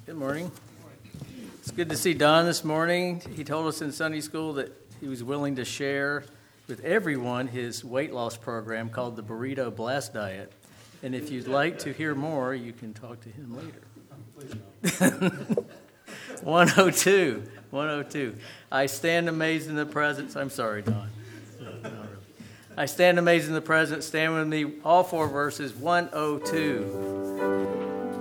Good morning. It's good to see Don this morning. He told us in Sunday school that he was willing to share with everyone his weight loss program called the Burrito Blast Diet. And if you'd like to hear more, you can talk to him later. 102. I stand amazed in the presence. I'm sorry, Don. No, not really. I stand amazed in the presence. Stand with me, all four verses, 102.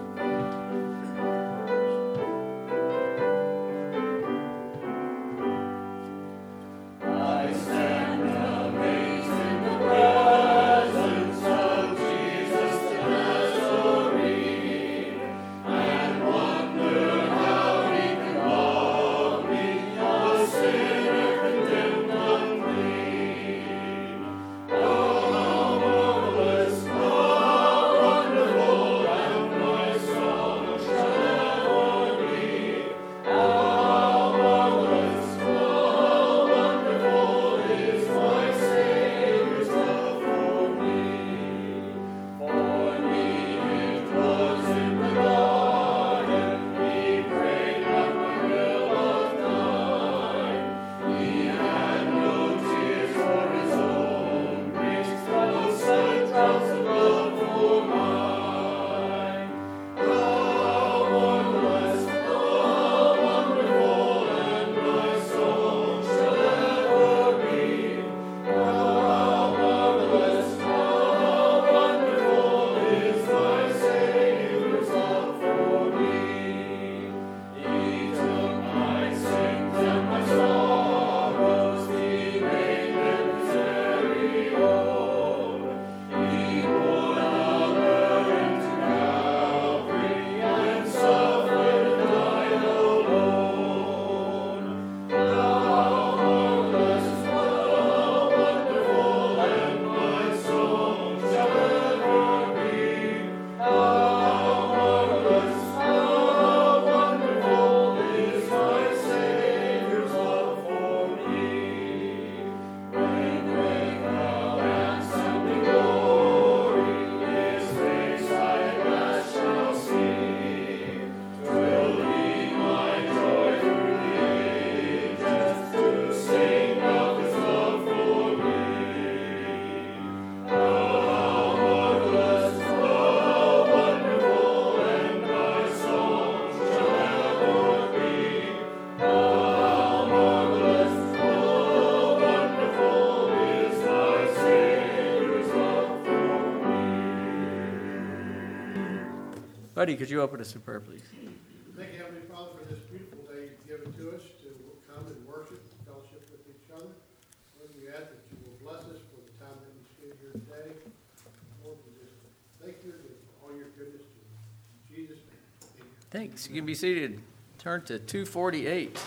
Buddy, could you open us in prayer, please? Thank you, Heavenly Father, for this beautiful day you've given to us to come and worship and fellowship with each other. Lord, we ask that you will bless us for the time that we spend here today. Lord, we just thank you for all your goodness to us. In Jesus' name. Amen. Thanks. You can be seated. Turn to 248.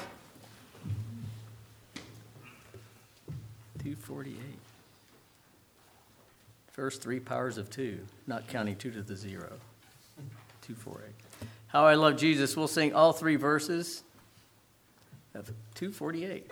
248. First three powers of 2, not counting 2 to the 0. 248. How I Love Jesus. We'll sing all three verses of 248.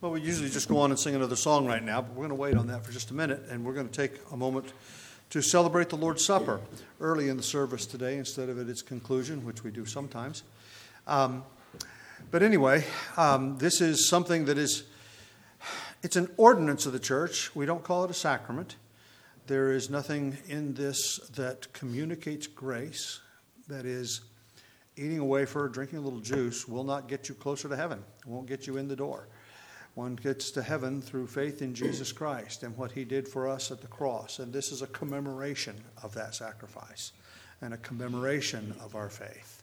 Well, we usually just go on and sing another song right now, but we're going to wait on that for just a minute, and we're going to take a moment to celebrate the Lord's Supper early in the service today instead of at its conclusion, which we do sometimes. But anyway, this is something that it's an ordinance of the church. We don't call it a sacrament. There is nothing in this that communicates grace. That is, eating a wafer, drinking a little juice will not get you closer to heaven. It won't get you in the door. One gets to heaven through faith in Jesus Christ and what he did for us at the cross. And this is a commemoration of that sacrifice and a commemoration of our faith.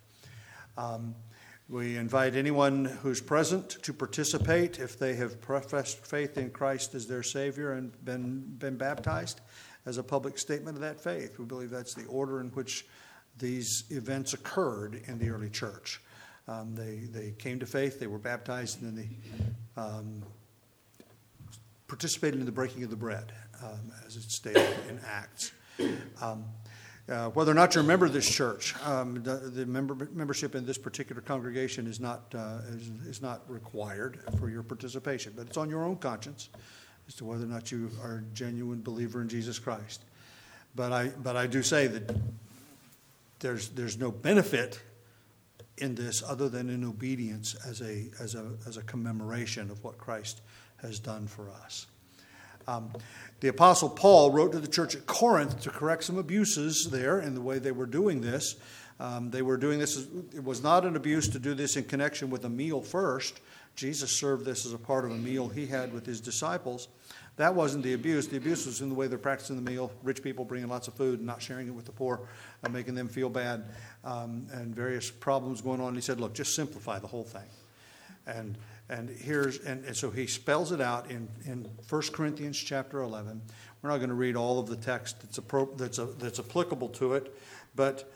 We invite anyone who's present to participate if they have professed faith in Christ as their Savior and been baptized as a public statement of that faith. We believe that's the order in which these events occurred in the early church. They came to faith, they were baptized, and then they participated in the breaking of the bread, as it's stated in Acts. Whether or not you're a member of this church, the membership in this particular congregation is not required for your participation, but it's on your own conscience as to whether or not you are a genuine believer in Jesus Christ. But I do say that there's no benefit in this other than in obedience as a commemoration of what Christ has done for us. The Apostle Paul wrote to the church at Corinth to correct some abuses there in the way they were doing this. It was not an abuse to do this in connection with a meal first. Jesus served this as a part of a meal he had with his disciples. That wasn't the abuse. The abuse was in the way they're practicing the meal, rich people bringing lots of food and not sharing it with the poor, and making them feel bad, and various problems going on. And he said, look, just simplify the whole thing. And so he spells it out in 1 Corinthians chapter 11. We're not going to read all of the text that's applicable to it, but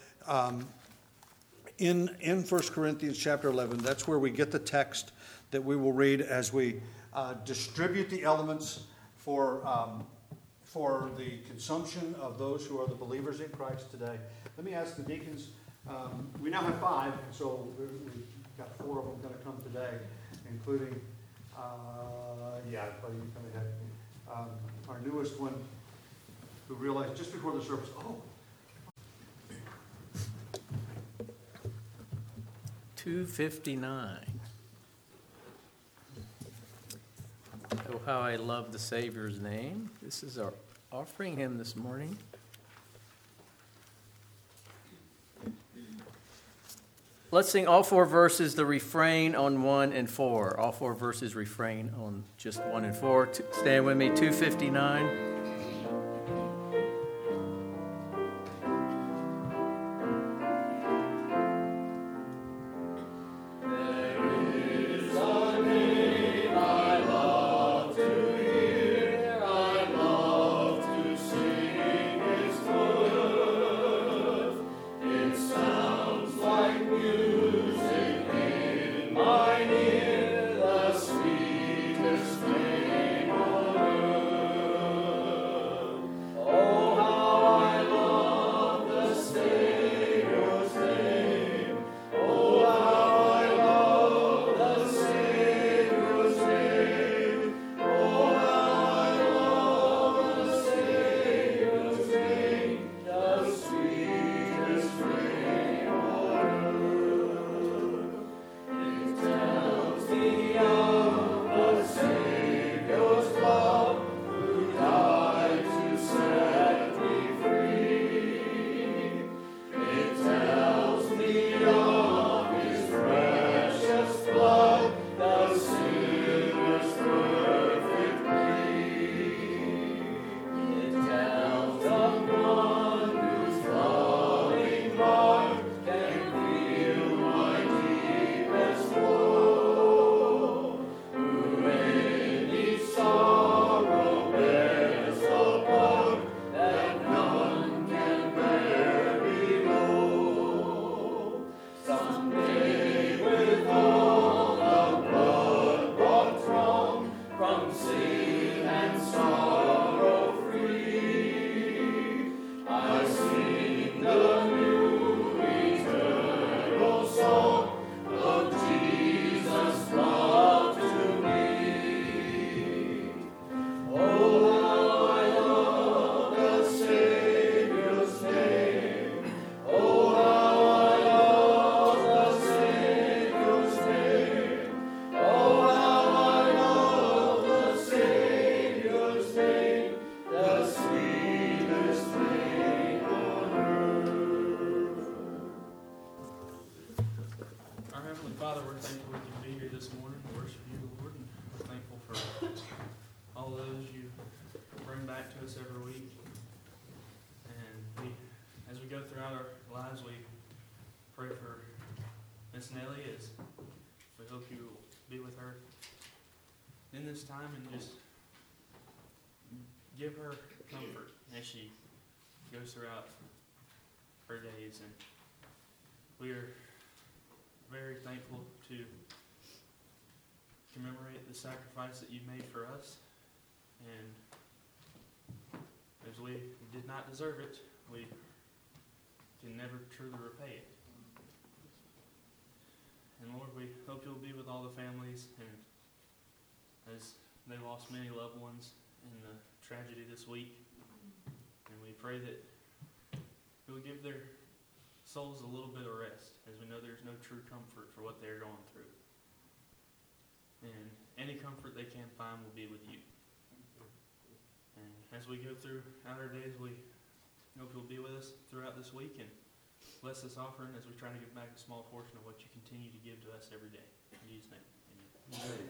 in 1 Corinthians chapter 11, that's where we get the text that we will read as we distribute the elements for the consumption of those who are the believers in Christ today. Let me ask the deacons. We now have 5, and so we've got 4 of them going to come today, including, our newest one, who realized just before the service, 259. Oh, how I love the Savior's name. This is our offering hymn this morning. Let's sing all 4 verses, the refrain on 1 and 4. All 4 verses, refrain on just 1 and 4. Stand with me, 259. throughout our lives, we pray for Miss Nellie as we hope you will be with her in this time and just give her comfort as she goes throughout her days. And we are very thankful to commemorate the sacrifice that you made for us. And as we did not deserve it, we can never truly repay it. And Lord, we hope you'll be with all the families, and as they lost many loved ones in the tragedy this week, and we pray that you will give their souls a little bit of rest, as we know there's no true comfort for what they're going through. And any comfort they can find will be with you. And as we go through our days, we hope you'll be with us throughout this week and bless this offering as we try to give back a small portion of what you continue to give to us every day. In Jesus' name, amen.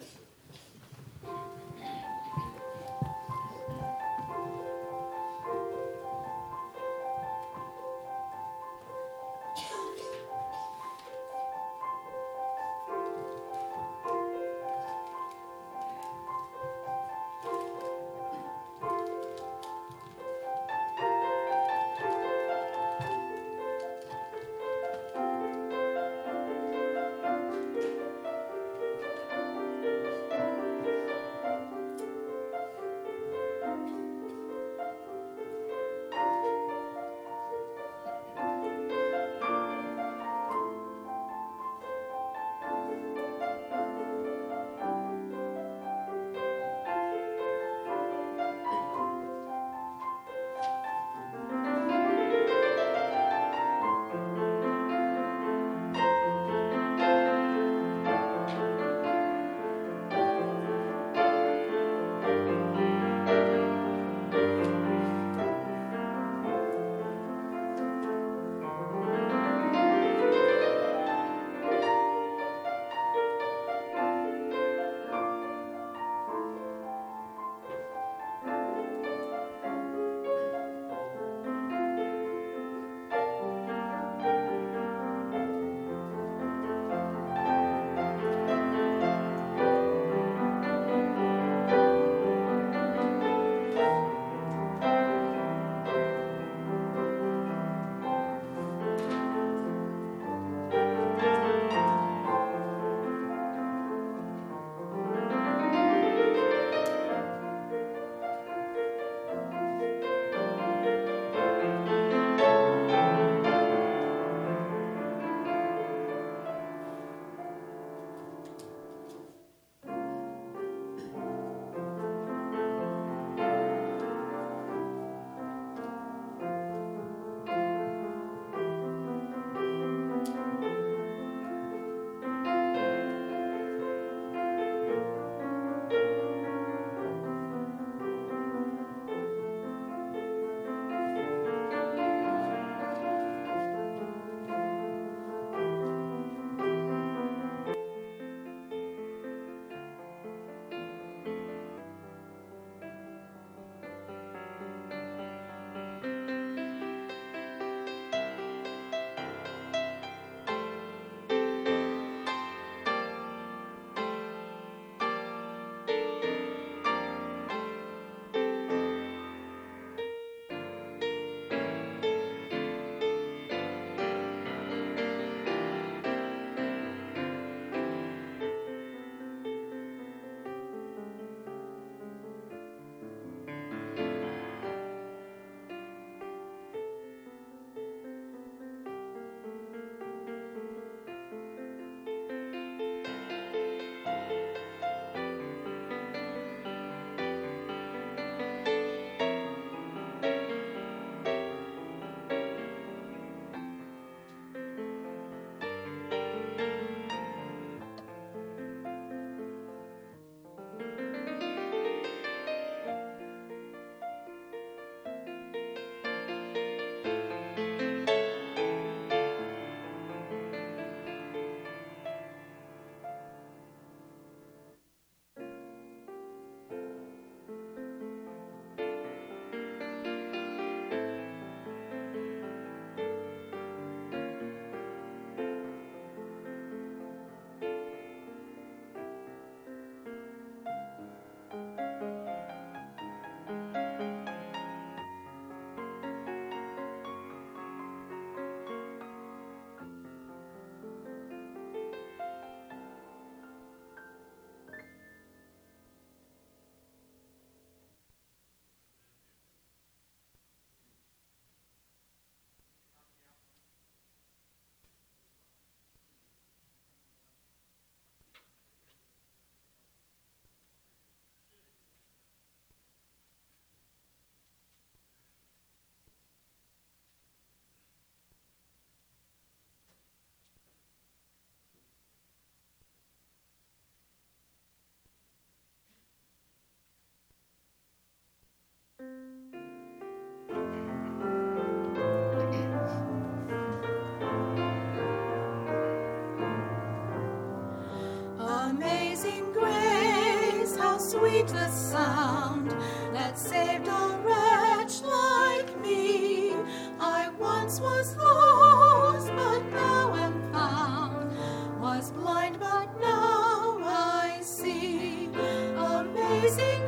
sweet the sound that saved a wretch like me. I once was lost, but now am found, was blind, but now I see. Amazing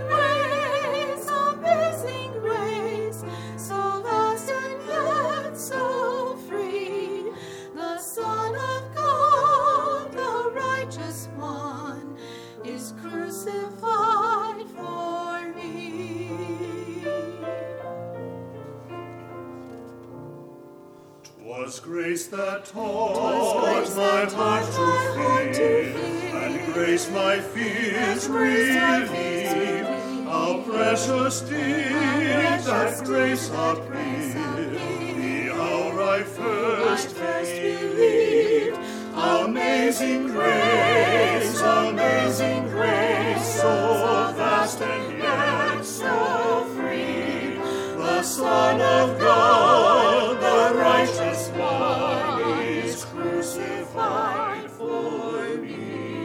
grace, so vast and yet so free. The Son of God, the righteous one, is crucified for me. 'Twas grace that taught my heart to fear, and grace my fears relieve. How precious did that grace appear, the hour I first believed. Amazing grace, so vast and yet so free. The Son of God, the righteous one, is crucified for me.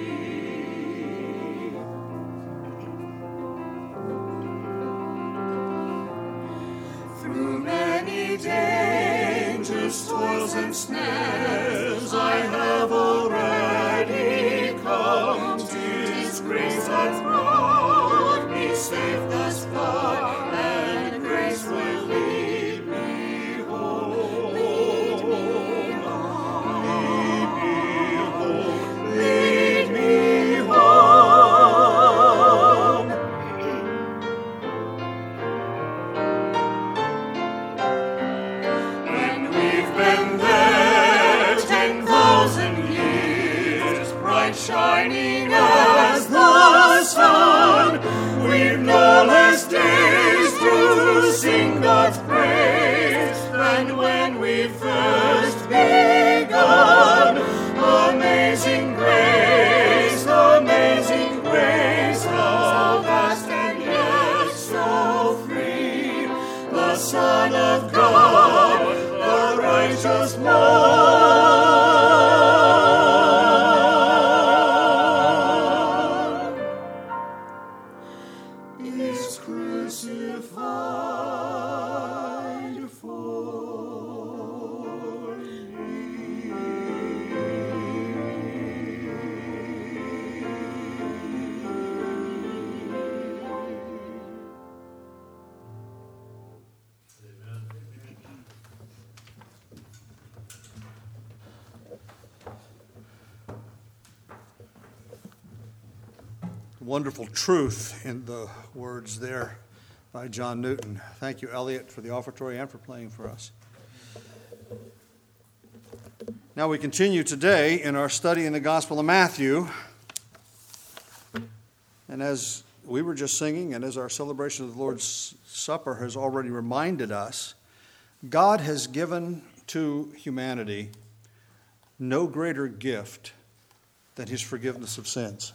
Through many dangers, toils, and snares, I have already come. 'Tis grace that brought me safe thus far, and grace will lead me home. Lead me home. Lead me home. When we've been there 10,000 years, bright shining as the sun, we've no less days to sing God's praise than when we first begun. Amazing grace, how vast and yet so free. The Son of God, the righteous one, is crucified for me. Wonderful truth in the words there by John Newton. Thank you, Elliot, for the offertory and for playing for us. Now we continue today in our study in the Gospel of Matthew. And as we were just singing, and as our celebration of the Lord's Supper has already reminded us, God has given to humanity no greater gift than his forgiveness of sins.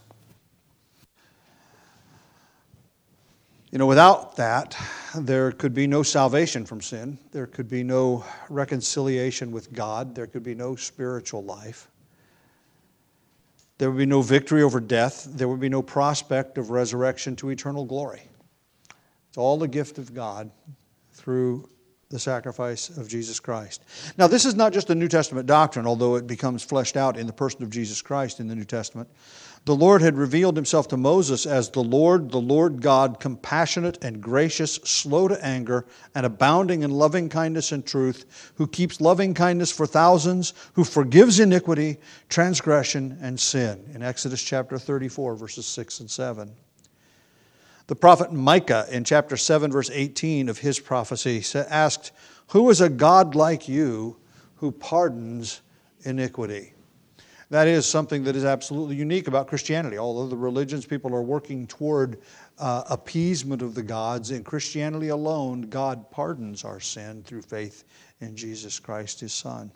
You know, without that, there could be no salvation from sin. There could be no reconciliation with God. There could be no spiritual life. There would be no victory over death. There would be no prospect of resurrection to eternal glory. It's all the gift of God through the sacrifice of Jesus Christ. Now, this is not just a New Testament doctrine, although it becomes fleshed out in the person of Jesus Christ in the New Testament. The Lord had revealed himself to Moses as the Lord God, compassionate and gracious, slow to anger, and abounding in loving kindness and truth, who keeps loving kindness for thousands, who forgives iniquity, transgression, and sin. In Exodus chapter 34, verses 6 and 7. The prophet Micah in chapter 7, verse 18 of his prophecy asked, "Who is a God like you who pardons iniquity?" That is something that is absolutely unique about Christianity. Although the religions people are working toward appeasement of the gods, in Christianity alone, God pardons our sin through faith in Jesus Christ, his Son.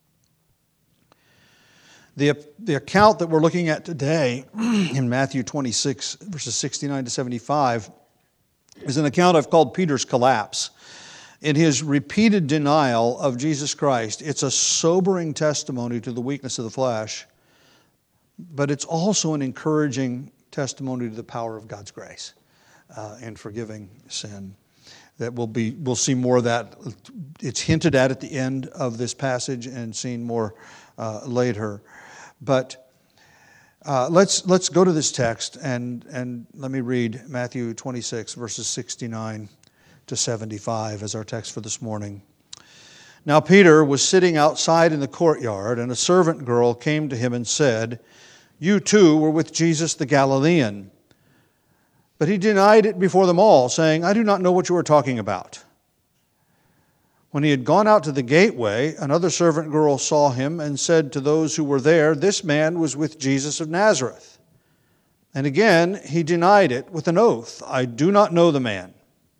The account that we're looking at today in Matthew 26, verses 69 to 75, is an account I've called Peter's collapse. In his repeated denial of Jesus Christ, it's a sobering testimony to the weakness of the flesh, but it's also an encouraging testimony to the power of God's grace in forgiving sin. That we'll see more of that. It's hinted at the end of this passage and seen more later. But let's go to this text and let me read Matthew 26, verses 69 to 75 as our text for this morning. Now Peter was sitting outside in the courtyard, and a servant girl came to him and said, "You too were with Jesus the Galilean." But he denied it before them all, saying, "I do not know what you are talking about." When he had gone out to the gateway, another servant girl saw him and said to those who were there, "This man was with Jesus of Nazareth." And again he denied it with an oath, "I do not know the man."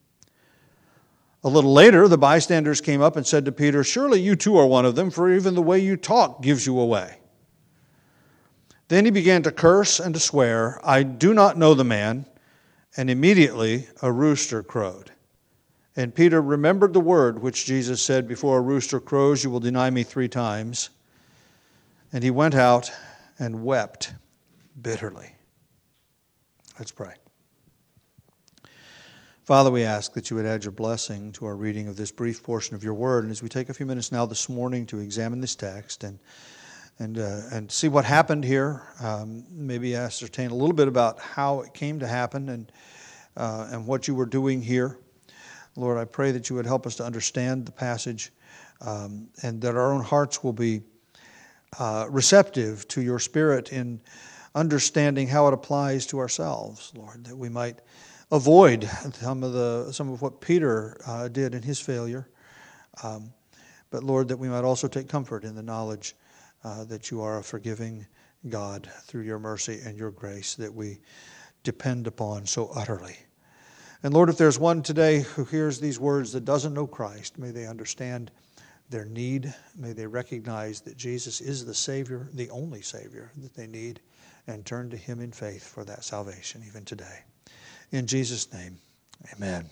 A little later, the bystanders came up and said to Peter, "Surely you too are one of them, for even the way you talk gives you away." Then he began to curse and to swear, "I do not know the man." And immediately a rooster crowed. And Peter remembered the word which Jesus said, "Before a rooster crows, you will deny me 3 times." And he went out and wept bitterly. Let's pray. Father, we ask that you would add your blessing to our reading of this brief portion of your word. And as we take a few minutes now this morning to examine this text and see what happened here, maybe ascertain a little bit about how it came to happen and what you were doing here. Lord, I pray that you would help us to understand the passage and that our own hearts will be receptive to your Spirit in understanding how it applies to ourselves, Lord, that we might avoid some of what Peter did in his failure. But Lord, that we might also take comfort in the knowledge that you are a forgiving God through your mercy and your grace that we depend upon so utterly. And Lord, if there's one today who hears these words that doesn't know Christ, may they understand their need. May they recognize that Jesus is the Savior, the only Savior that they need, and turn to him in faith for that salvation even today. In Jesus' name, amen.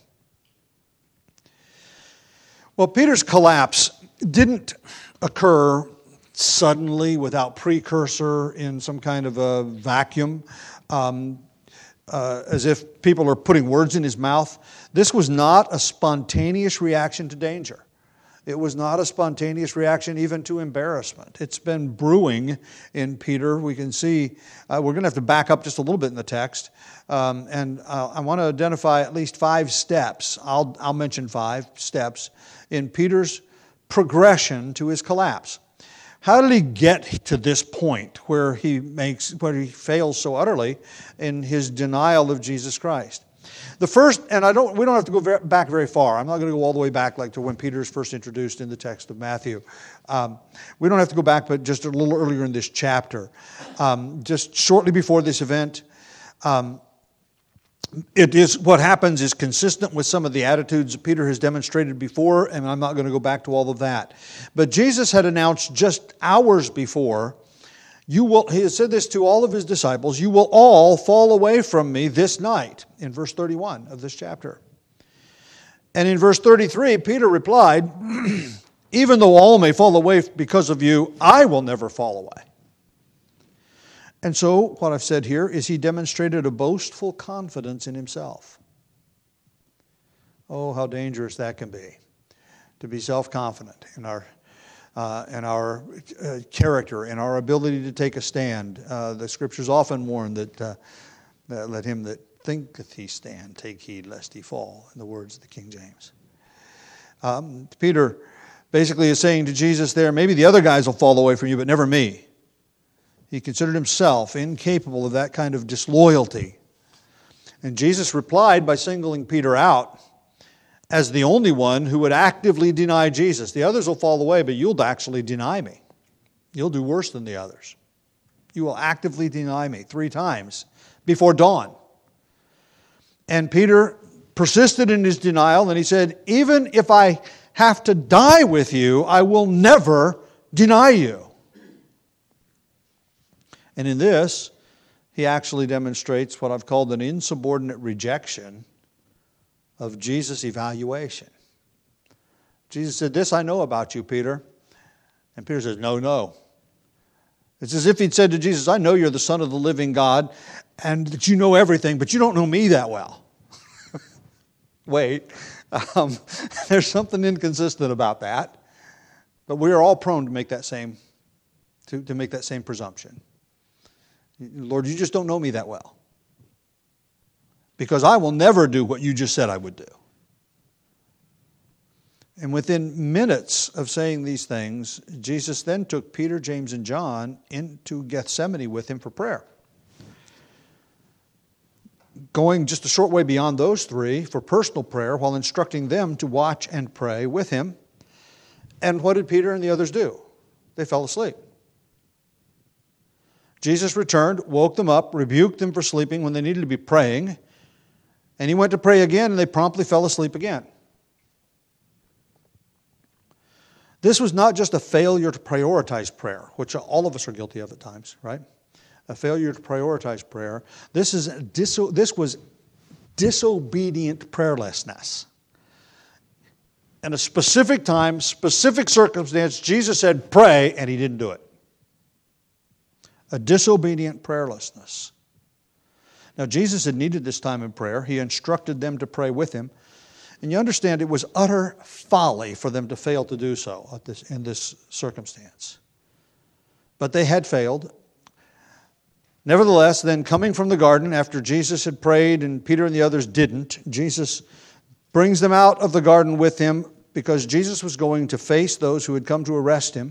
Well, Peter's collapse didn't occur suddenly without precursor in some kind of a vacuum, as if people are putting words in his mouth. This was not a spontaneous reaction to danger. It was not a spontaneous reaction even to embarrassment. It's been brewing in Peter. We can see, we're going to have to back up just a little bit in the text. And I want to identify at least 5 steps. I'll mention 5 steps in Peter's progression to his collapse. How did he get to this point where he fails so utterly in his denial of Jesus Christ? The first, and we don't have to go back very far. I'm not going to go all the way back like to when Peter is first introduced in the text of Matthew. We don't have to go back, but just a little earlier in this chapter. Just shortly before this event, what happens is consistent with some of the attitudes that Peter has demonstrated before, and I'm not going to go back to all of that. But Jesus had announced just hours before, he had said this to all of his disciples, "You will all fall away from me this night," in verse 31 of this chapter. And in verse 33, Peter replied, "Even though all may fall away because of you, I will never fall away." And so, what I've said here is he demonstrated a boastful confidence in himself. Oh, how dangerous that can be, to be self-confident in our character, in our ability to take a stand. The Scriptures often warn that let him that thinketh he stand take heed lest he fall, in the words of the King James. Peter basically is saying to Jesus there, maybe the other guys will fall away from you, but never me. He considered himself incapable of that kind of disloyalty. And Jesus replied by singling Peter out as the only one who would actively deny Jesus. The others will fall away, but you'll actually deny me. You'll do worse than the others. You will actively deny me 3 times before dawn. And Peter persisted in his denial, and he said, "Even if I have to die with you, I will never deny you." And in this, he actually demonstrates what I've called an insubordinate rejection of Jesus' evaluation. Jesus said, "This I know about you, Peter." And Peter says, No. It's as if he'd said to Jesus, I know you're the Son of the living God and that you know everything, but you don't know me that well. Wait, there's something inconsistent about that. But we are all prone to make that same presumption. Lord, you just don't know me that well. Because I will never do what you just said I would do. And within minutes of saying these things, Jesus then took Peter, James, and John into Gethsemane with him for prayer. Going just a short way beyond those three for personal prayer while instructing them to watch and pray with him. And what did Peter and the others do? They fell asleep. Jesus returned, woke them up, rebuked them for sleeping when they needed to be praying. And he went to pray again, and they promptly fell asleep again. This was not just a failure to prioritize prayer, which all of us are guilty of at times, right? A failure to prioritize prayer. This was disobedient prayerlessness. In a specific time, specific circumstance, Jesus said, pray, and he didn't do it. A disobedient prayerlessness. Now, Jesus had needed this time in prayer. He instructed them to pray with him. And you understand it was utter folly for them to fail to do so in this circumstance. But they had failed. Nevertheless, then coming from the garden after Jesus had prayed and Peter and the others didn't, Jesus brings them out of the garden with him because Jesus was going to face those who had come to arrest him.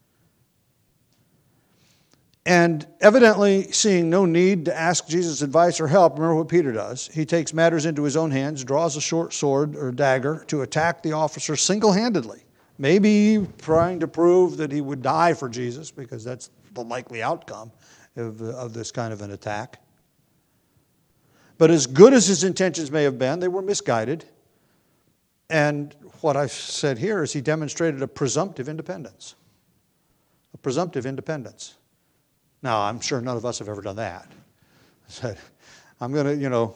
And evidently seeing no need to ask Jesus' advice or help, remember what Peter does. He takes matters into his own hands, draws a short sword or dagger to attack the officer single-handedly. Maybe trying to prove that he would die for Jesus, because that's the likely outcome of this kind of an attack. But as good as his intentions may have been, they were misguided. And what I've said here is he demonstrated a presumptive independence. A presumptive independence. Now, I'm sure none of us have ever done that. Said, I'm going to,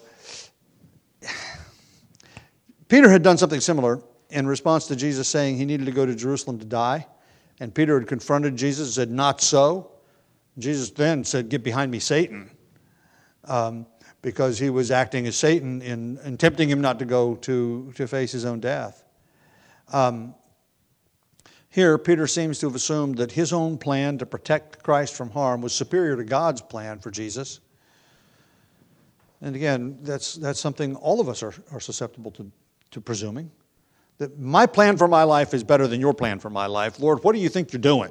Peter had done something similar in response to Jesus saying he needed to go to Jerusalem to die. And Peter had confronted Jesus and said, not so. Jesus then said, get behind me, Satan. Because he was acting as Satan in tempting him not to go to face his own death. Here, Peter seems to have assumed that his own plan to protect Christ from harm was superior to God's plan for Jesus. And again, that's something all of us are susceptible to presuming. That my plan for my life is better than your plan for my life. Lord, what do you think you're doing?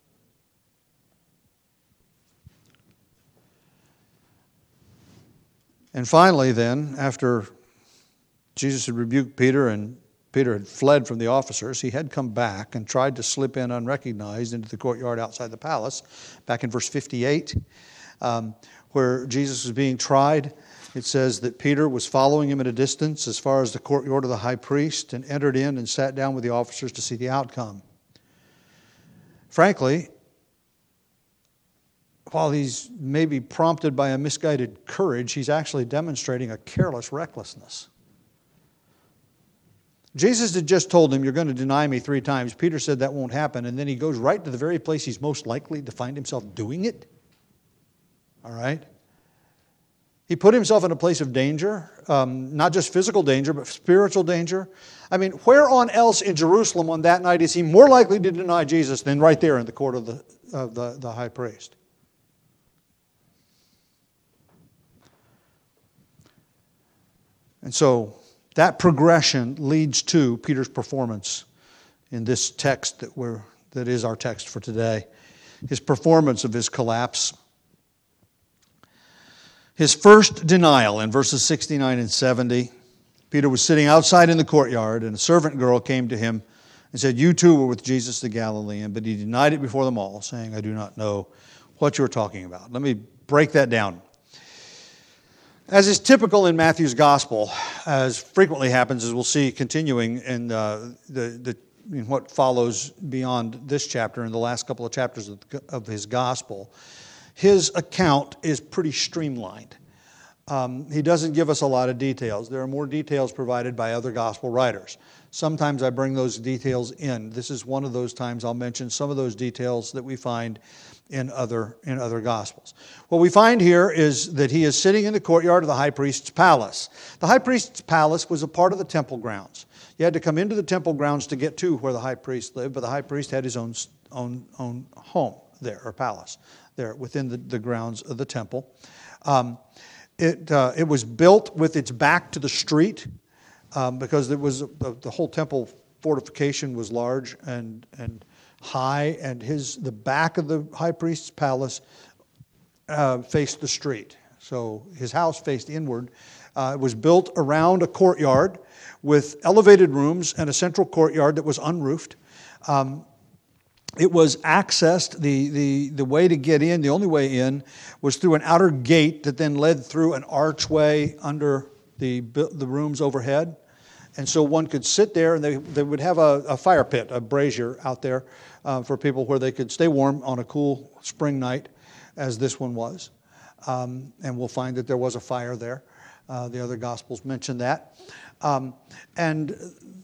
And finally then, after Jesus had rebuked Peter and Peter had fled from the officers, he had come back and tried to slip in unrecognized into the courtyard outside the palace. Back in verse 58, where Jesus was being tried, it says that Peter was following him at a distance as far as the courtyard of the high priest and entered in and sat down with the officers to see the outcome. Frankly, while he's maybe prompted by a misguided courage, he's actually demonstrating a careless recklessness. Jesus had just told him, you're going to deny me 3 times. Peter said that won't happen. And then he goes right to the very place he's most likely to find himself doing it. All right? He put himself in a place of danger, not just physical danger, but spiritual danger. I mean, where on else in Jerusalem on that night is he more likely to deny Jesus than right there in the court of the high priest? And so that progression leads to Peter's performance in this text that is our text for today. His performance of his collapse. His first denial in verses 69 and 70. Peter was sitting outside in the courtyard, and a servant girl came to him and said, you too were with Jesus the Galilean. But he denied it before them all, saying, I do not know what you're talking about. Let me break that down. As is typical in Matthew's gospel, as frequently happens, as we'll see continuing in in what follows beyond this chapter, in the last couple of chapters of his gospel, his account is pretty streamlined. He doesn't give us a lot of details. There are more details provided by other gospel writers. Sometimes I bring those details in. This is one of those times I'll mention some of those details that we find in other Gospels. What we find here is that he is sitting in the courtyard of the high priest's palace. The high priest's palace was a part of the temple grounds. You had to come into the temple grounds to get to where the high priest lived, but the high priest had his own home there, or palace, there within the grounds of the temple. It was built with its back to the street because it was the whole temple fortification was large and high, and the back of the high priest's palace faced the street. So his house faced inward. It was built around a courtyard with elevated rooms and a central courtyard that was unroofed. It was accessed, the way to get in, the only way in, was through an outer gate that then led through an archway under the rooms overhead. And so one could sit there, and they would have a fire pit, a brazier out there for people where they could stay warm on a cool spring night, as this one was. And we'll find that there was a fire there. The other Gospels mention that. And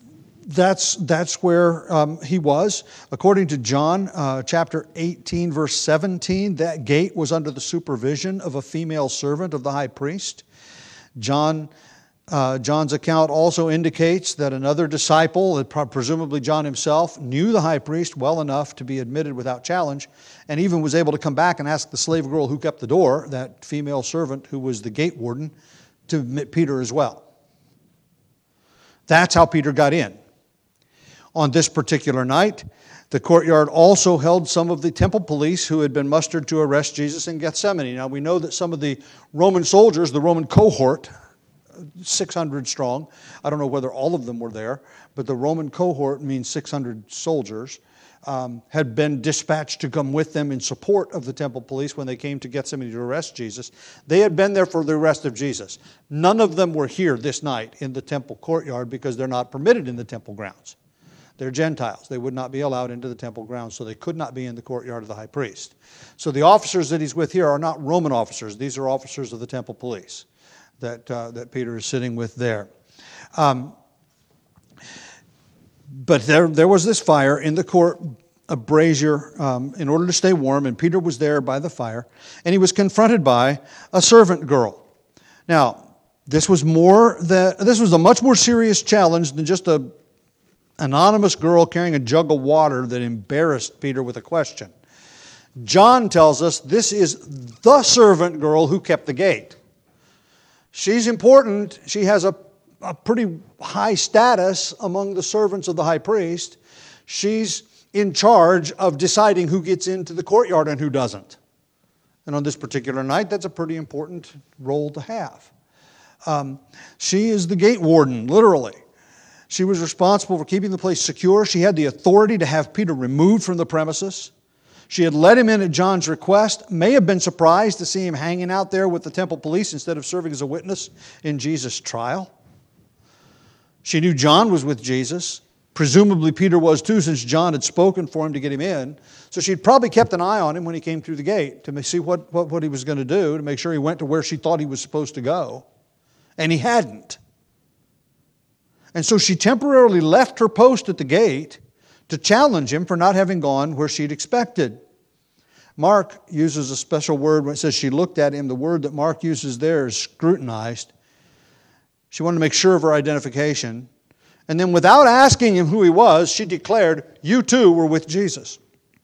that's where he was. According to John chapter 18, verse 17, that gate was under the supervision of a female servant of the high priest. John's account also indicates that another disciple, presumably John himself, knew the high priest well enough to be admitted without challenge, and even was able to come back and ask the slave girl who kept the door, that female servant who was the gate warden, to admit Peter as well. That's how Peter got in. On this particular night, the courtyard also held some of the temple police who had been mustered to arrest Jesus in Gethsemane. Now, we know that some of the Roman soldiers, the Roman cohort, 600 strong, I don't know whether all of them were there, but the Roman cohort means 600 soldiers, had been dispatched to come with them in support of the temple police when they came to Gethsemane to arrest Jesus. They had been there for the arrest of Jesus. None of them were here this night in the temple courtyard because they're not permitted in the temple grounds. They're Gentiles. They would not be allowed into the temple grounds, so they could not be in the courtyard of the high priest. So the officers that he's with here are not Roman officers. These are officers of the temple police that Peter is sitting with there. But there was this fire in the court, a brazier, in order to stay warm, and Peter was there by the fire, and he was confronted by a servant girl. Now, this was a much more serious challenge than just an anonymous girl carrying a jug of water that embarrassed Peter with a question. John tells us this is the servant girl who kept the gate. She's important. She has a pretty high status among the servants of the high priest. She's in charge of deciding who gets into the courtyard and who doesn't. And on this particular night, that's a pretty important role to have. She is the gate warden, literally. She was responsible for keeping the place secure. She had the authority to have Peter removed from the premises. She had let him in at John's request, may have been surprised to see him hanging out there with the temple police instead of serving as a witness in Jesus' trial. She knew John was with Jesus. Presumably Peter was too, since John had spoken for him to get him in. So she'd probably kept an eye on him when he came through the gate to see what he was going to do, to make sure he went to where she thought he was supposed to go. And he hadn't. And so she temporarily left her post at the gate to challenge him for not having gone where she'd expected. Mark uses a special word when it says she looked at him. The word that Mark uses there is scrutinized. She wanted to make sure of her identification. And then without asking him who he was, she declared, "You too were with Jesus."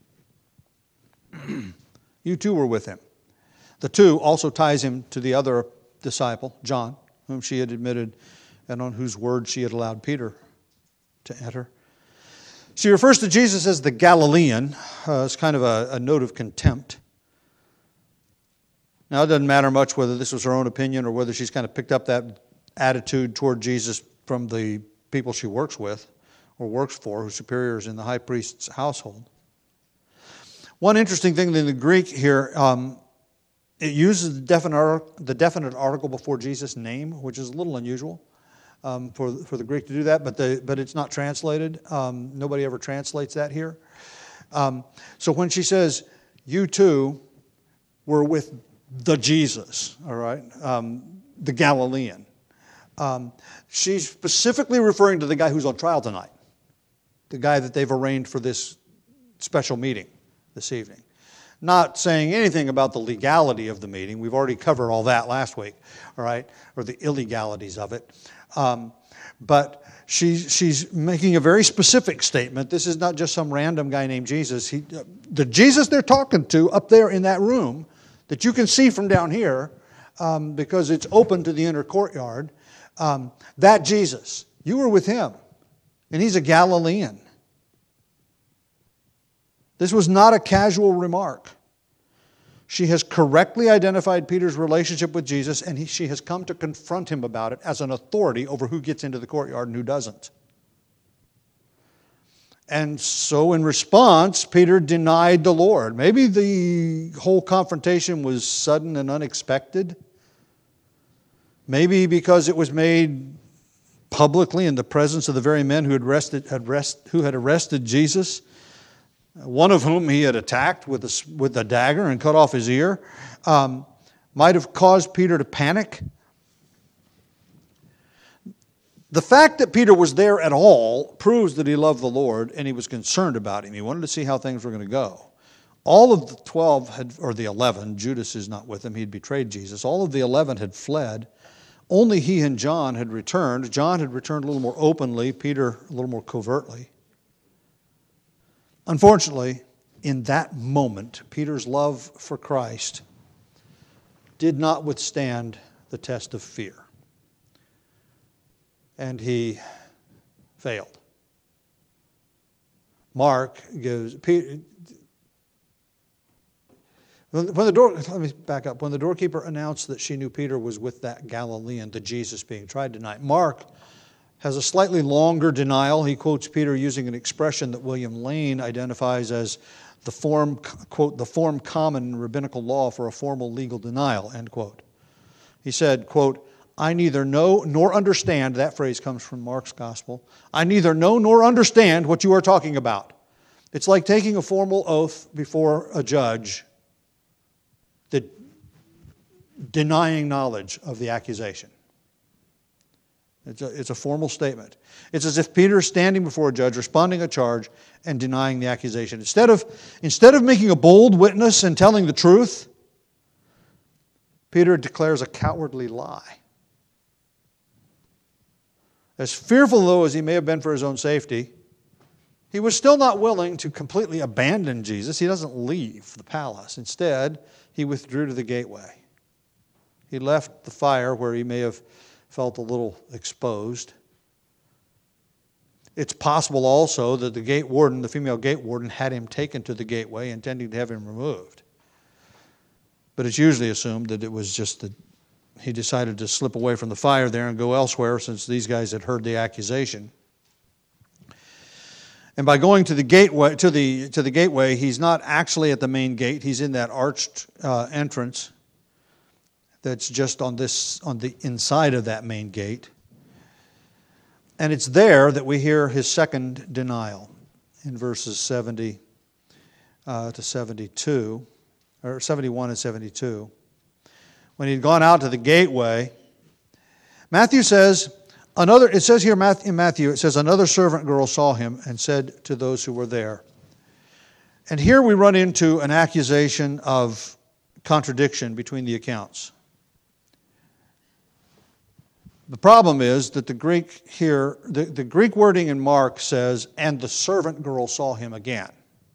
You too were with him. The two also ties him to the other disciple, John, whom she had admitted and on whose word she had allowed Peter to enter. She refers to Jesus as the Galilean. It's kind of a note of contempt. Now, it doesn't matter much whether this was her own opinion or whether she's kind of picked up that attitude toward Jesus from the people she works with or works for, who's superiors in the high priest's household. One interesting thing in the Greek here, it uses the definite article before Jesus' name, which is a little unusual for the Greek to do that, but it's not translated. Nobody ever translates that here. So when she says, "You too were with the Jesus," all right, the Galilean, she's specifically referring to the guy who's on trial tonight, the guy that they've arranged for this special meeting this evening. not saying anything about the legality of the meeting. We've already covered all that last week, all right, or the illegalities of it. But she's making a very specific statement. This is not just some random guy named Jesus. The Jesus they're talking to up there in that room that you can see from down here, because it's open to the inner courtyard, that Jesus, you were with him, and he's a Galilean. This was not a casual remark. She has correctly identified Peter's relationship with Jesus, and she has come to confront him about it as an authority over who gets into the courtyard and who doesn't. And so in response, Peter denied the Lord. Maybe the whole confrontation was sudden and unexpected. Maybe because it was made publicly in the presence of the very men who had arrested Jesus, one of whom he had attacked with a dagger and cut off his ear, might have caused Peter to panic. The fact that Peter was there at all proves that he loved the Lord and he was concerned about him. He wanted to see how things were going to go. All of the 12, or the 11, Judas is not with him, he'd betrayed Jesus. All of the 11 had fled. Only he and John had returned. John had returned a little more openly, Peter a little more covertly. Unfortunately, in that moment, Peter's love for Christ did not withstand the test of fear. And he failed. Mark gives Peter. Let me back up. When the doorkeeper announced that she knew Peter was with that Galilean, the Jesus being tried tonight, Mark has a slightly longer denial. He quotes Peter using an expression that William Lane identifies as the form, quote, the form common in rabbinical law for a formal legal denial, end quote. He said, quote, I neither know nor understand, that phrase comes from Mark's gospel, I neither know nor understand what you are talking about. It's like taking a formal oath before a judge, denying knowledge of the accusation. It's a formal statement. It's as if Peter is standing before a judge, responding a charge, and denying the accusation. Instead of making a bold witness and telling the truth, Peter declares a cowardly lie. As fearful, though, as he may have been for his own safety, he was still not willing to completely abandon Jesus. He doesn't leave the palace. Instead, he withdrew to the gateway. He left the fire where he may have felt a little exposed. It's possible also that the gate warden, the female gate warden, had him taken to the gateway, intending to have him removed. But it's usually assumed that it was just that he decided to slip away from the fire there and go elsewhere, since these guys had heard the accusation. And by going to the gateway, to the gateway, he's not actually at the main gate. He's in that arched entrance that's just on the inside of that main gate. And it's there that we hear his second denial in verses 70 to 72, or 71 and 72. When he'd gone out to the gateway, Matthew says, it says here in Matthew, it says, another servant girl saw him and said to those who were there. And here we run into an accusation of contradiction between the accounts. The problem is that the Greek here, the Greek wording in Mark says, and the servant girl saw him again,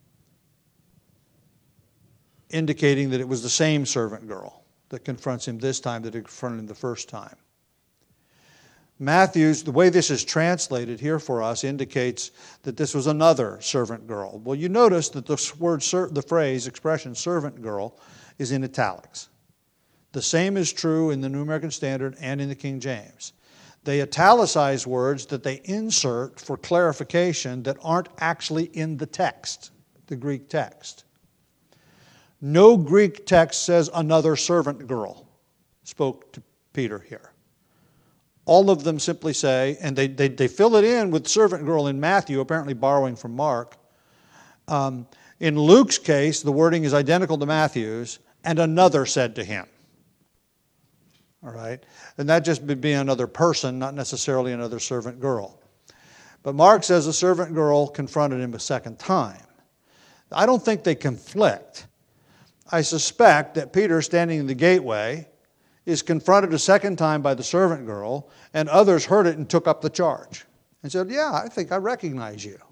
indicating that it was the same servant girl that confronts him this time that confronted him the first time. Matthew's, the way this is translated here for us, indicates that this was another servant girl. Well, you notice that the phrase, expression, servant girl, is in italics. The same is true in the New American Standard and in the King James. They italicize words that they insert for clarification that aren't actually in the text, the Greek text. No Greek text says another servant girl spoke to Peter here. All of them simply say, and they fill it in with servant girl in Matthew, apparently borrowing from Mark. In Luke's case, the wording is identical to Matthew's, and another said to him. All right? And that just would be another person, not necessarily another servant girl. But Mark says the servant girl confronted him a second time. I don't think they conflict. I suspect that Peter, standing in the gateway, is confronted a second time by the servant girl, and others heard it and took up the charge and said, yeah, I think I recognize you.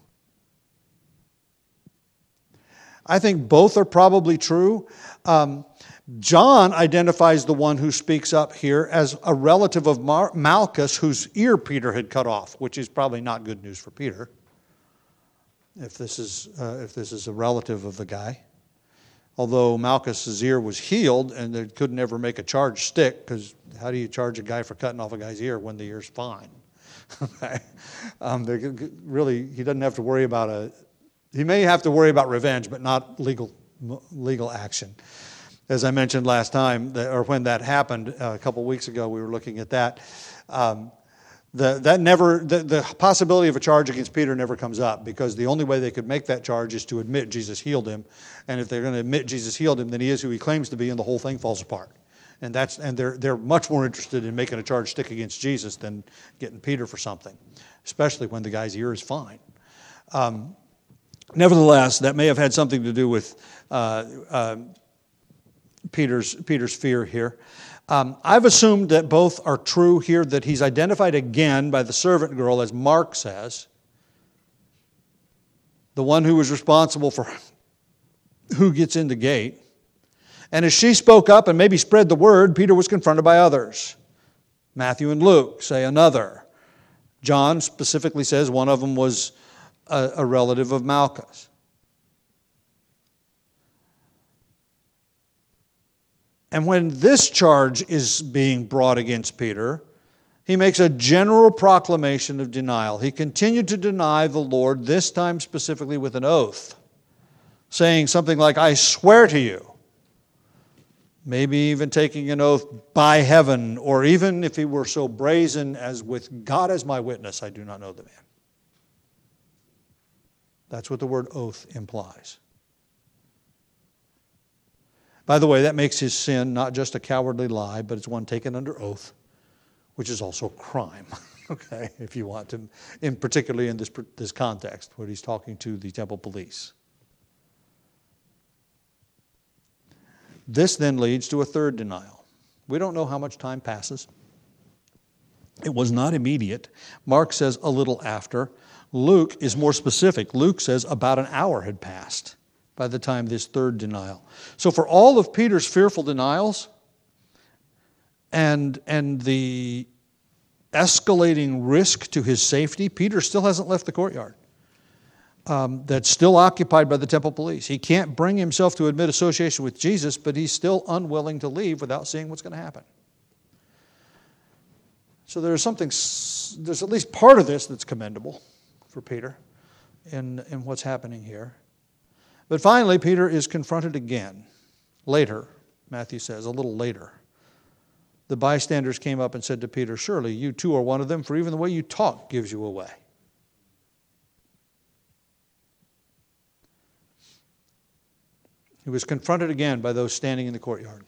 I think both are probably true. John identifies the one who speaks up here as a relative of Malchus, whose ear Peter had cut off, which is probably not good news for Peter, if this is a relative of the guy. Although Malchus's ear was healed and they could never make a charge stick, because how do you charge a guy for cutting off a guy's ear when the ear's fine? Okay. Really, he doesn't have to worry about he may have to worry about revenge, but not legal action. As I mentioned last time, or when that happened a couple weeks ago, we were looking at that. The possibility of a charge against Peter never comes up, because the only way they could make that charge is to admit Jesus healed him. And if they're going to admit Jesus healed him, then he is who he claims to be, and the whole thing falls apart. And they're much more interested in making a charge stick against Jesus than getting Peter for something, especially when the guy's ear is fine. Nevertheless, that may have had something to do with Peter's fear here. I've assumed that both are true here, that he's identified again by the servant girl, as Mark says, the one who was responsible for who gets in the gate. And as she spoke up and maybe spread the word, Peter was confronted by others. Matthew and Luke say another. John specifically says one of them was a relative of Malchus. And when this charge is being brought against Peter, he makes a general proclamation of denial. He continued to deny the Lord, this time specifically with an oath, saying something like, I swear to you. Maybe even taking an oath by heaven, or even if he were so brazen as with God as my witness, I do not know the man. That's what the word oath implies. By the way, that makes his sin not just a cowardly lie, but it's one taken under oath, which is also crime, okay, if you want to, particularly in this context where he's talking to the temple police. This then leads to a third denial. We don't know how much time passes. It was not immediate. Mark says a little after. Luke is more specific. Luke says about an hour had passed by the time this third denial. So for all of Peter's fearful denials and the escalating risk to his safety, Peter still hasn't left the courtyard. That's still occupied by the temple police. He can't bring himself to admit association with Jesus, but he's still unwilling to leave without seeing what's going to happen. So there's at least part of this that's commendable for Peter in what's happening here. But finally, Peter is confronted again. Later, Matthew says, a little later. The bystanders came up and said to Peter, surely you too are one of them, for even the way you talk gives you away. He was confronted again by those standing in the courtyard.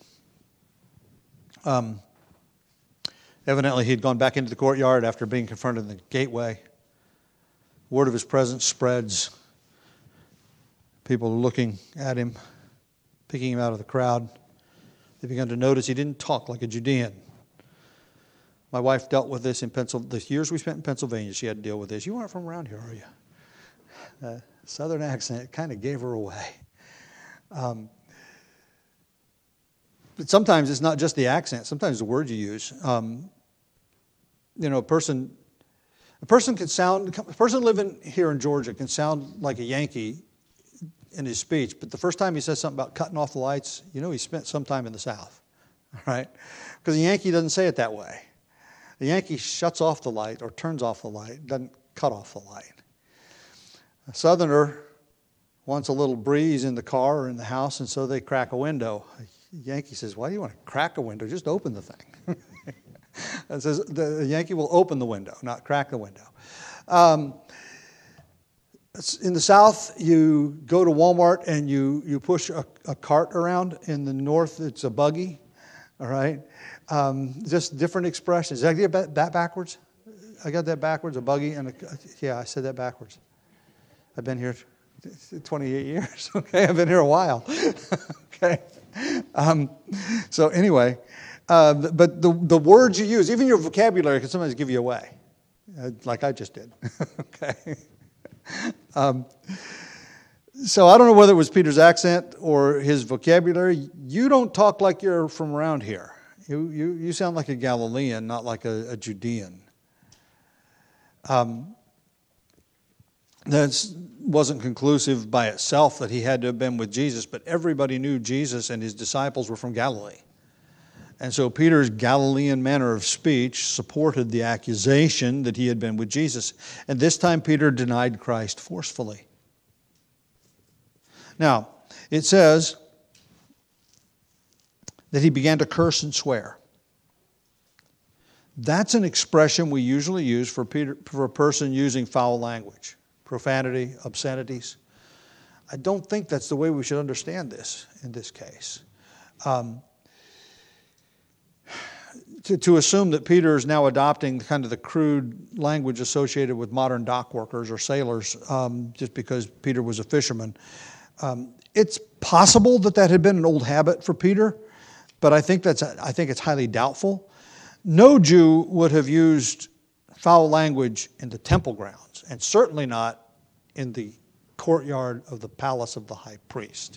Evidently, he'd gone back into the courtyard after being confronted in the gateway. Word of his presence spreads. People are looking at him, picking him out of the crowd. They began to notice he didn't talk like a Judean. My wife dealt with this in Pennsylvania. The years we spent in Pennsylvania, she had to deal with this. You aren't from around here, are you? Southern accent kind of gave her away. But sometimes it's not just the accent. Sometimes the word you use. A person living here in Georgia can sound like a Yankee in his speech, but the first time he says something about cutting off the lights, he spent some time in the South, right? Because a Yankee doesn't say it that way. A Yankee shuts off the light or turns off the light, doesn't cut off the light. A Southerner wants a little breeze in the car or in the house, and so they crack a window. A Yankee says, why do you want to crack a window? Just open the thing. It says the Yankee will open the window, not crack the window. In the South, you go to Walmart and you push a cart around. In the North, it's a buggy. All right? Just different expressions. Did I get that backwards? I got that backwards, a buggy and I said that backwards. I've been here 28 years. Okay, I've been here a while. Okay. So anyway, but the words you use, even your vocabulary, can sometimes give you away, like I just did. Okay. So I don't know whether it was Peter's accent or his vocabulary. You don't talk like you're from around here. You sound like a Galilean, not like a Judean. That wasn't conclusive by itself that he had to have been with Jesus, but everybody knew Jesus and his disciples were from Galilee. And so Peter's Galilean manner of speech supported the accusation that he had been with Jesus. And this time Peter denied Christ forcefully. Now, it says that he began to curse and swear. That's an expression we usually use for a person using foul language, profanity, obscenities. I don't think that's the way we should understand this in this case. To assume that Peter is now adopting kind of the crude language associated with modern dock workers or sailors just because Peter was a fisherman. It's possible that had been an old habit for Peter, but I think it's highly doubtful. No Jew would have used foul language in the temple grounds, and certainly not in the courtyard of the palace of the high priest.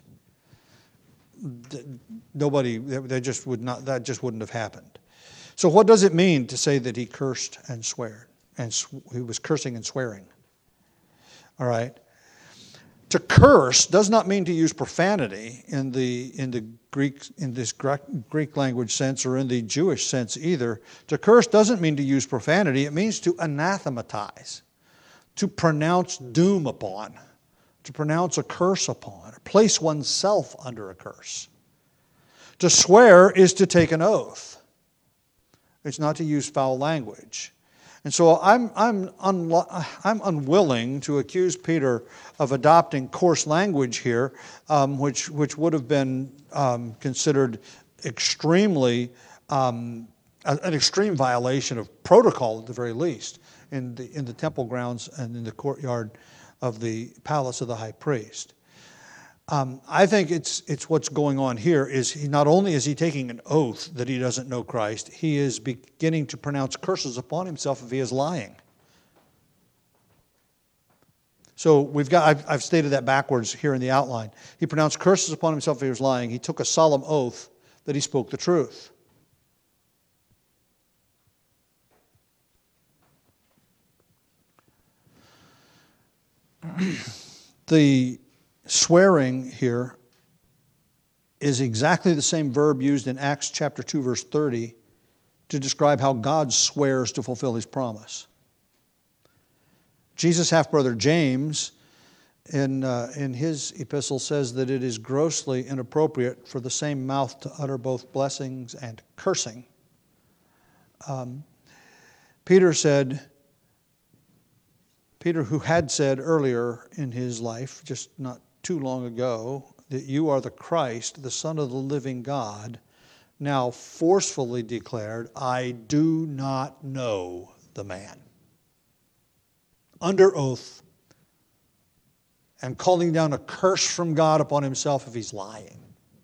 That just wouldn't have happened. So what does it mean to say that he cursed and swore? And he was cursing and swearing. All right. To curse does not mean to use profanity in this Greek language sense or in the Jewish sense either. To curse doesn't mean to use profanity. It means to anathematize, to pronounce doom upon, to pronounce a curse upon, or place oneself under a curse. To swear is to take an oath. It's not to use foul language. And so I'm unwilling to accuse Peter of adopting coarse language here, which would have been considered extremely an extreme violation of protocol at the very least in the temple grounds and in the courtyard of the palace of the high priest. I think it's what's going on here is not only is he taking an oath that he doesn't know Christ, he is beginning to pronounce curses upon himself if he is lying. So I've stated that backwards here in the outline. He pronounced curses upon himself if he was lying. He took a solemn oath that he spoke the truth. The swearing here is exactly the same verb used in Acts chapter 2, verse 30 to describe how God swears to fulfill his promise. Jesus' half-brother James, in his epistle, says that it is grossly inappropriate for the same mouth to utter both blessings and cursing. Peter, who had said earlier in his life, just not too long ago, that you are the Christ, the Son of the living God, now forcefully declared, I do not know the man. Under oath, and calling down a curse from God upon himself if he's lying.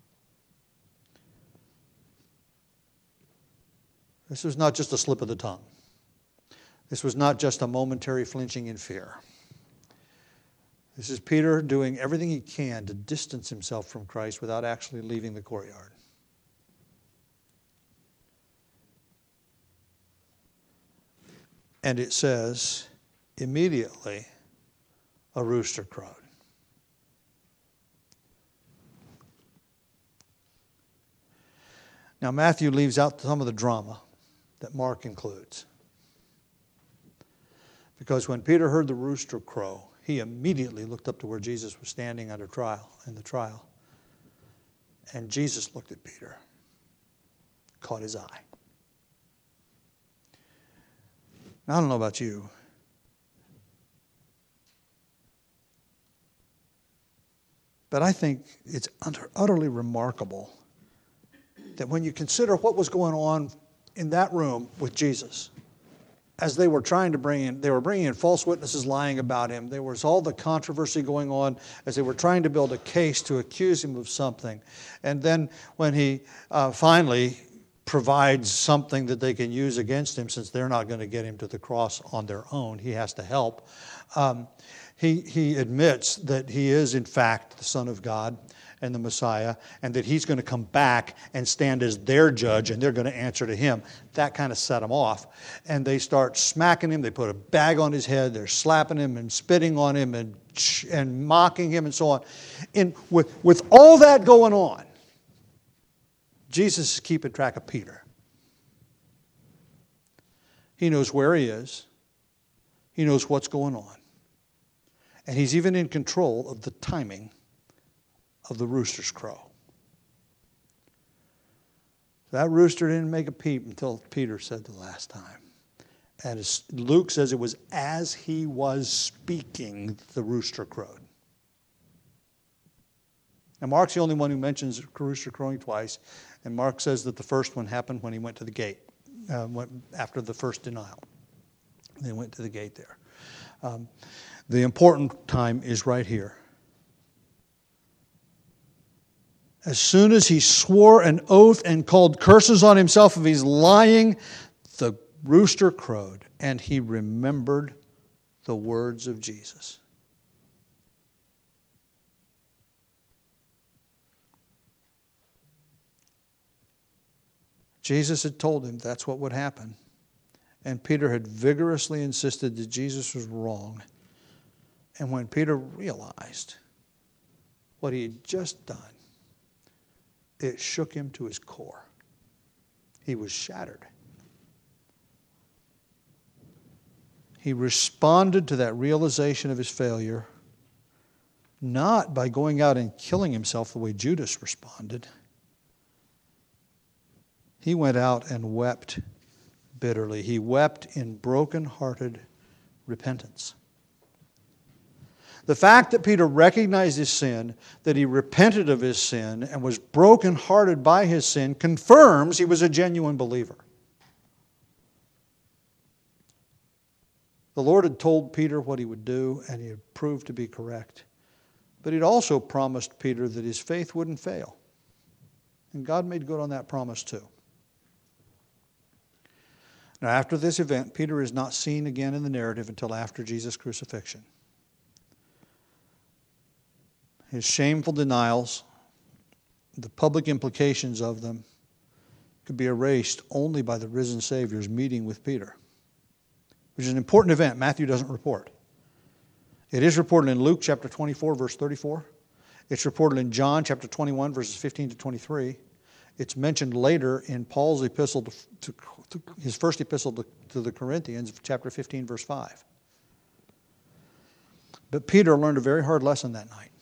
This was not just a slip of the tongue. This was not just a momentary flinching in fear. This is Peter doing everything he can to distance himself from Christ without actually leaving the courtyard. And it says, immediately a rooster crowed. Now Matthew leaves out some of the drama that Mark includes. Because when Peter heard the rooster crow, he immediately looked up to where Jesus was standing in the trial. And Jesus looked at Peter, caught his eye. Now, I don't know about you, but I think it's utterly remarkable that when you consider what was going on in that room with Jesus as they were trying to they were bringing in false witnesses lying about him. There was all the controversy going on as they were trying to build a case to accuse him of something. And then when he finally provides something that they can use against him, since they're not going to get him to the cross on their own, he has to help. He admits that he is in fact the Son of God and the Messiah, and that he's going to come back and stand as their judge, and they're going to answer to him. That kind of set him off. And they start smacking him. They put a bag on his head. They're slapping him and spitting on him and mocking him and so on. With all that going on, Jesus is keeping track of Peter. He knows where he is. He knows what's going on. And he's even in control of the timing of the rooster's crow. That rooster didn't make a peep until Peter said the last time. And as Luke says, it was as he was speaking, the rooster crowed. Now, Mark's the only one who mentions the rooster crowing twice. And Mark says that the first one happened when he went to the gate, after the first denial. They went to the gate there. The important time is right here. As soon as he swore an oath and called curses on himself if he's lying, the rooster crowed, and he remembered the words of Jesus. Jesus had told him that's what would happen. And Peter had vigorously insisted that Jesus was wrong. And when Peter realized what he had just done, it shook him to his core. He was shattered. He responded to that realization of his failure, not by going out and killing himself the way Judas responded. He went out and wept bitterly. He wept in broken-hearted repentance. The fact that Peter recognized his sin, that he repented of his sin, and was broken-hearted by his sin, confirms he was a genuine believer. The Lord had told Peter what he would do, and he had proved to be correct. But he'd also promised Peter that his faith wouldn't fail. And God made good on that promise too. Now, after this event, Peter is not seen again in the narrative until after Jesus' crucifixion. His shameful denials, the public implications of them, could be erased only by the risen Savior's meeting with Peter, which is an important event Matthew doesn't report. It is reported in Luke chapter 24, verse 34. It's reported in John chapter 21, verses 15 to 23. It's mentioned later in Paul's epistle, his first epistle to the Corinthians, chapter 15, verse 5. But Peter learned a very hard lesson that night.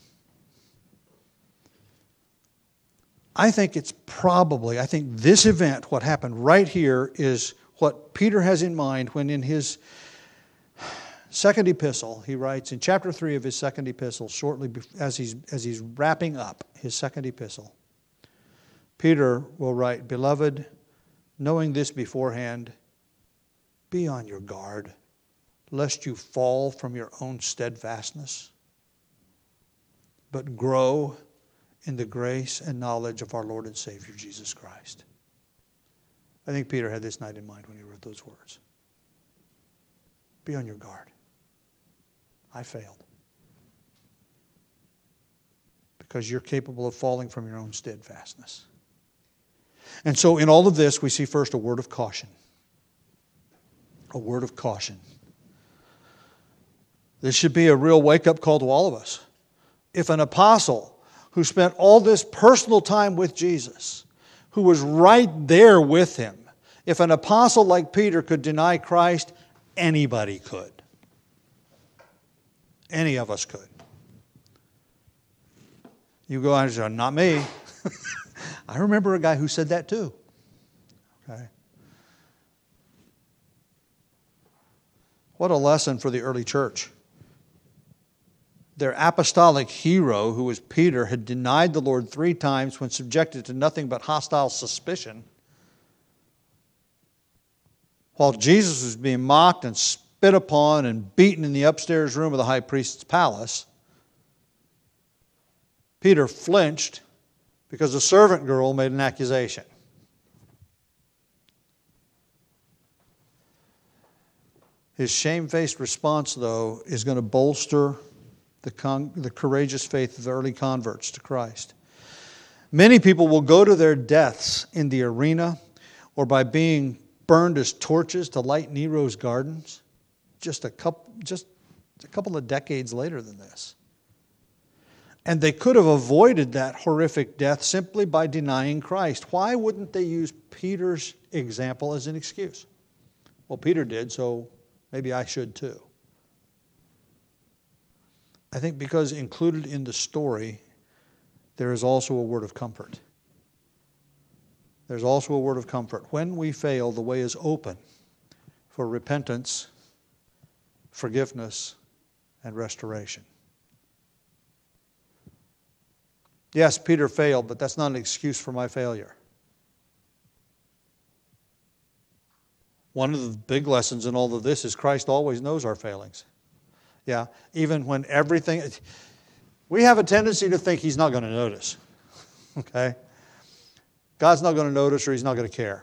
I think this event, what happened right here, is what Peter has in mind when in his second epistle, he writes in chapter 3 of his second epistle, shortly as he's wrapping up his second epistle, Peter will write, "Beloved, knowing this beforehand, be on your guard, lest you fall from your own steadfastness, but grow in the grace and knowledge of our Lord and Savior, Jesus Christ." I think Peter had this night in mind when he wrote those words. Be on your guard. I failed. Because you're capable of falling from your own steadfastness. And so in all of this, we see first a word of caution. A word of caution. This should be a real wake-up call to all of us. If an apostle who spent all this personal time with Jesus, who was right there with him, if an apostle like Peter could deny Christ, anybody could. Any of us could. You go out and say, not me. I remember a guy who said that too. Okay. What a lesson for the early church. Their apostolic hero, who was Peter, had denied the Lord 3 times when subjected to nothing but hostile suspicion. While Jesus was being mocked and spit upon and beaten in the upstairs room of the high priest's palace, Peter flinched because a servant girl made an accusation. His shamefaced response, though, is going to bolster the courageous faith of the early converts to Christ. Many people will go to their deaths in the arena or by being burned as torches to light Nero's gardens just a couple of decades later than this. And they could have avoided that horrific death simply by denying Christ. Why wouldn't they use Peter's example as an excuse? Well, Peter did, so maybe I should too. I think because included in the story, there is also a word of comfort. There's also a word of comfort. When we fail, the way is open for repentance, forgiveness, and restoration. Yes, Peter failed, but that's not an excuse for my failure. One of the big lessons in all of this is Christ always knows our failings. Yeah, even when everything... We have a tendency to think He's not going to notice. Okay? God's not going to notice or He's not going to care.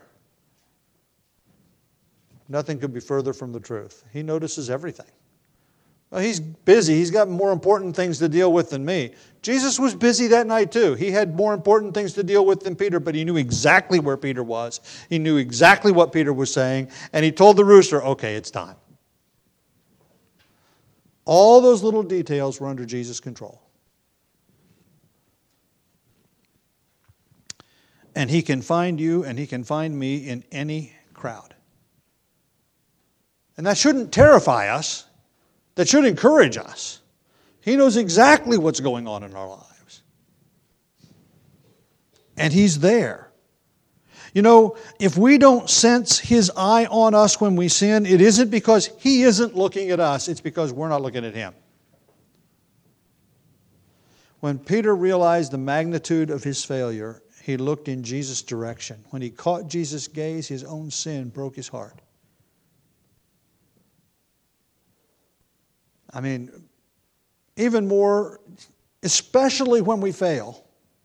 Nothing could be further from the truth. He notices everything. Well, He's busy. He's got more important things to deal with than me. Jesus was busy that night too. He had more important things to deal with than Peter, but He knew exactly where Peter was. He knew exactly what Peter was saying, and He told the rooster, okay, it's time. All those little details were under Jesus' control. And He can find you and He can find me in any crowd. And that shouldn't terrify us. That should encourage us. He knows exactly what's going on in our lives. And He's there. You know, if we don't sense His eye on us when we sin, it isn't because He isn't looking at us. It's because we're not looking at Him. When Peter realized the magnitude of his failure, he looked in Jesus' direction. When he caught Jesus' gaze, his own sin broke his heart. I mean, even more, especially when we fail,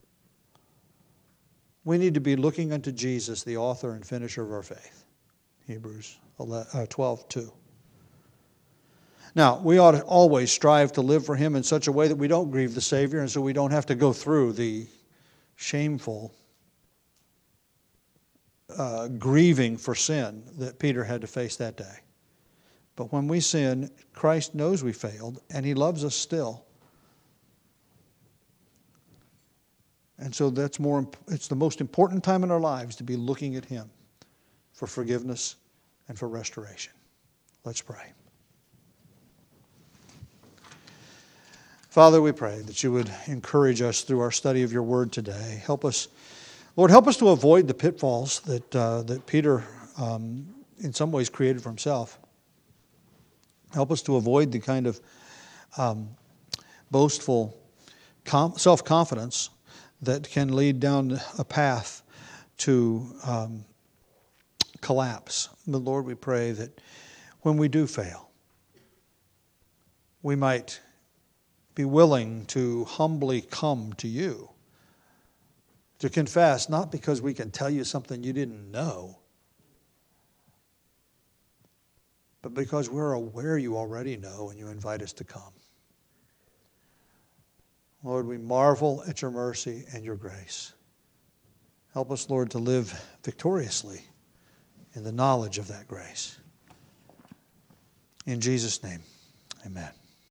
we need to be looking unto Jesus, the author and finisher of our faith. Hebrews 12:2. Now, we ought to always strive to live for Him in such a way that we don't grieve the Savior, and so we don't have to go through the shameful grieving for sin that Peter had to face that day. But when we sin, Christ knows we failed, and He loves us still. And so it's the most important time in our lives to be looking at Him for forgiveness and for restoration. Let's pray. Father, we pray that You would encourage us through our study of Your Word today. Help us, Lord, help us to avoid the pitfalls that Peter in some ways created for himself. Help us to avoid the kind of boastful self-confidence that can lead down a path to collapse. But Lord, we pray that when we do fail, we might be willing to humbly come to You, to confess, not because we can tell You something you didn't know, but because we're aware You already know and You invite us to come. Lord, we marvel at Your mercy and Your grace. Help us, Lord, to live victoriously in the knowledge of that grace. In Jesus' name, amen.